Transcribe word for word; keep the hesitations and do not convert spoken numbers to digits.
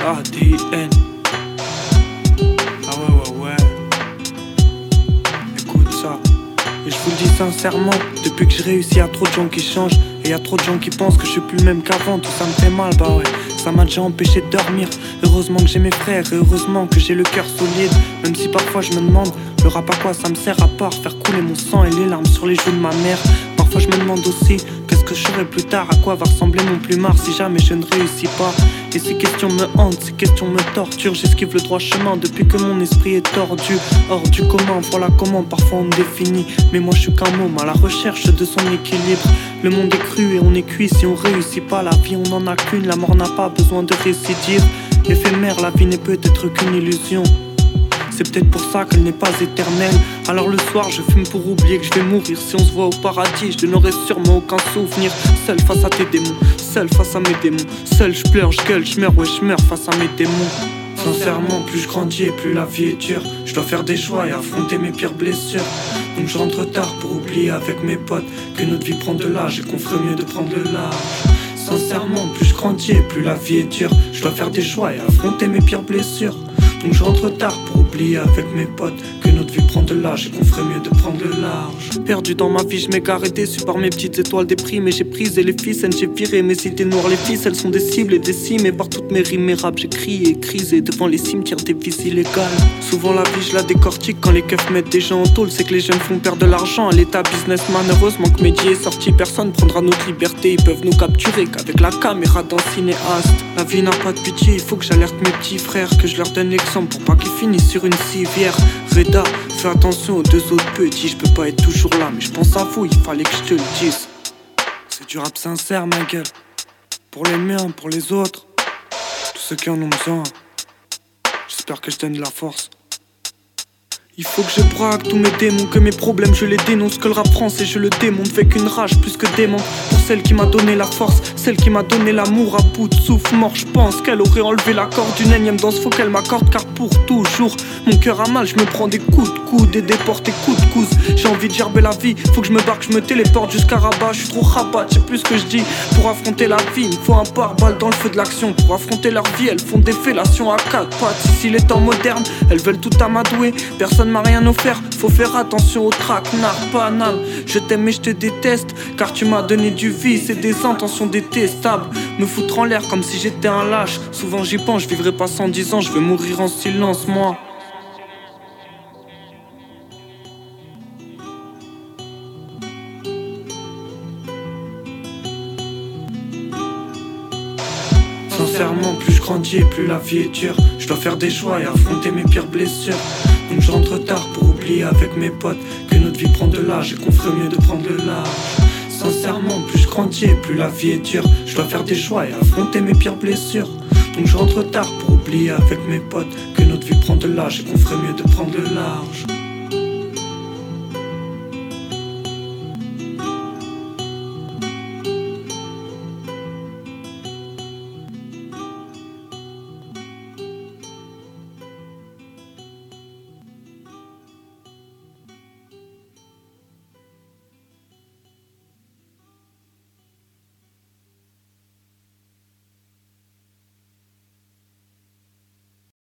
A D I N. Ah ouais ouais ouais. Écoute ça. Et je vous le dis sincèrement, depuis que j'ai réussi, y'a trop de gens qui changent. Et y'a trop de gens qui pensent que je suis plus le même qu'avant. Tout ça me fait mal, bah ouais. Ça m'a déjà empêché de dormir. Heureusement que j'ai mes frères et heureusement que j'ai le cœur solide. Même si parfois je me demande, le rap à quoi ça me sert à part faire couler mon sang et les larmes sur les joues de ma mère. Parfois je me demande aussi, qu'est-ce que je ferai plus tard, à quoi va ressembler mon plumard si jamais je ne réussis pas. Et ces questions me hantent, ces questions me torturent. J'esquive le droit chemin depuis que mon esprit est tordu. Hors du commun, voilà comment parfois on me définit. Mais moi je suis qu'un môme à la recherche de son équilibre. Le monde est cru et on est cuit si on réussit pas. La vie on en a qu'une, la mort n'a pas besoin de récidive. Éphémère, la vie n'est peut-être qu'une illusion. C'est peut-être pour ça qu'elle n'est pas éternelle. Alors le soir je fume pour oublier que je vais mourir. Si on se voit au paradis, je n'aurai sûrement aucun souvenir. Seul face à tes démons, seul face à mes démons. Seul je pleure, je gueule, je meurs, ouais je meurs face à mes démons. Sincèrement, plus je grandis et plus la vie est dure. Je dois faire des choix et affronter mes pires blessures. Donc je rentre tard pour oublier avec mes potes que notre vie prend de l'âge et qu'on ferait mieux de prendre le large. Sincèrement, plus je grandis et plus la vie est dure. Je dois faire des choix et affronter mes pires blessures. Donc je rentre tard pour oublier avec mes potes que notre vie prend de l'âge et qu'on ferait mieux de prendre le large. Perdu dans ma vie, je m'égare et déçu par mes petites étoiles déprimées. J'ai brisé les ficelles, j'ai viré mes idées noires. Les ficelles sont des cibles et des cimes. Et par toutes mes rimes et rap, j'ai crié et crisé devant les cimetières des vies illégales. Souvent la vie je la décortique quand les keufs mettent des gens en tôle. C'est que les jeunes font perdre de l'argent à l'état businessman. Heureusement que Mehdi est sorti, personne prendra notre liberté. Ils peuvent nous capturer qu'avec la caméra d'un cinéaste. La vie n'a pas de pitié, il faut que j'alerte mes petits frères, que je leur donne l'exemple pour pas qu'ils finissent sur une civière. Reda, fais attention aux deux autres petits. Je peux pas être toujours là, mais je pense à vous, il fallait que je te le dise. C'est du rap sincère ma gueule. Pour les miens, pour les autres, tous ceux qui en ont besoin. J'espère que je donne de la force. Il faut que je braque tous mes démons, que mes problèmes je les dénonce. Que le rap français je le démonte, fait qu'une rage plus que démon. Pour celle qui m'a donné la force, celle qui m'a donné l'amour. À bout de souffle, mort, je pense qu'elle aurait enlevé la corde d'une énième danse. Faut qu'elle m'accorde car pour toujours mon cœur a mal, je me prends des coups de coude et des portes et coups de couze. J'ai envie de gerber la vie, faut que je me barque, je me téléporte jusqu'à Rabat. Je suis trop rabat, je sais plus ce que je dis. Pour affronter la vie, il me faut un pare-balles dans le feu de l'action. Pour affronter leur vie, elles font des fellations à quatre pattes. Ici les temps modernes, elles veulent tout amadouer. Personne m'a rien offert, faut faire attention au traquenard Paname. Je t'aime et je te déteste, car tu m'as donné du vice et des intentions détestables. Me foutre en l'air comme si j'étais un lâche. Souvent j'y pense, je vivrai pas cent dix ans, je vais mourir en silence moi. Sincèrement, plus je grandis et plus la vie est dure. Je dois faire des choix et affronter mes pires blessures. Donc je rentre tard pour oublier avec mes potes que notre vie prend de l'âge et qu'on ferait mieux de prendre le large. Sincèrement, plus je grandis et plus la vie est dure. Je dois faire des choix et affronter mes pires blessures. Donc je rentre tard pour oublier avec mes potes que notre vie prend de l'âge et qu'on ferait mieux de prendre le large.